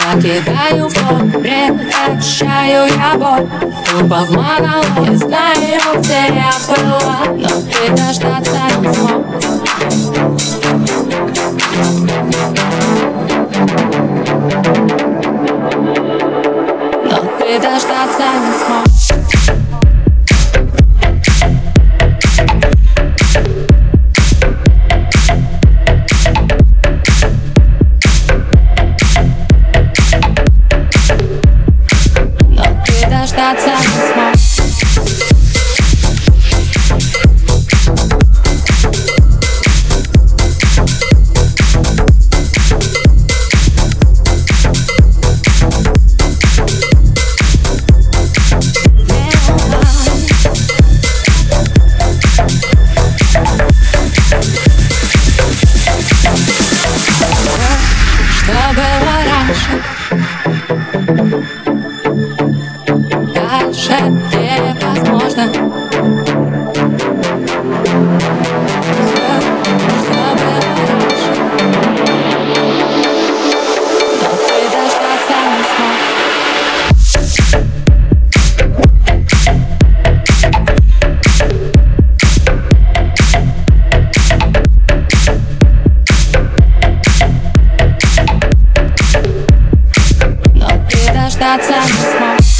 Я кидаю в море, ощущаю я боль. Тупо в монолог, не знаю, где я была, но ты дождаться не смог. Но ты дождаться не смог. Дождаться не смог. Что было раньше? Дальше невозможно. Все, что было раньше, но ты дождаться не смог. Но ты дождаться не смог.